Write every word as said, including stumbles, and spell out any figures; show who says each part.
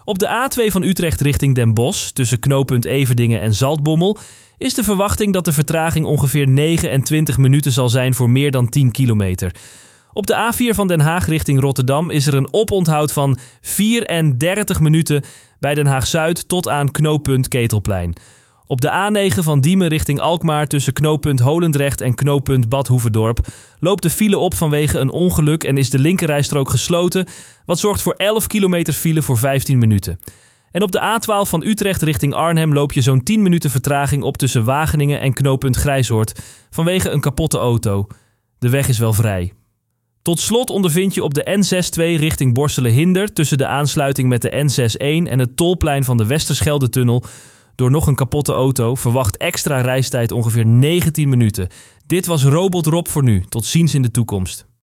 Speaker 1: Op de A twee van Utrecht richting Den Bosch, tussen knooppunt Everdingen en Zaltbommel, is de verwachting dat de vertraging ongeveer negenentwintig minuten zal zijn voor meer dan tien kilometer. Op de A vier van Den Haag richting Rotterdam is er een oponthoud van vierendertig minuten bij Den Haag-Zuid tot aan knooppunt Ketelplein. Op de A negen van Diemen richting Alkmaar tussen knooppunt Holendrecht en knooppunt Bad Hoeverdorp loopt de file op vanwege een ongeluk en is de linkerrijstrook gesloten, wat zorgt voor elf kilometer file voor vijftien minuten. En op de A twaalf van Utrecht richting Arnhem loop je zo'n tien minuten vertraging op tussen Wageningen en knooppunt Grijshoort vanwege een kapotte auto. De weg is wel vrij. Tot slot ondervind je op de N zes twee richting Borselen-Hinder tussen de aansluiting met de N zes één en het tolplein van de Westerschelde-tunnel door nog een kapotte auto. Verwacht extra reistijd ongeveer negentien minuten. Dit was Robot Rob voor nu. Tot ziens in de toekomst.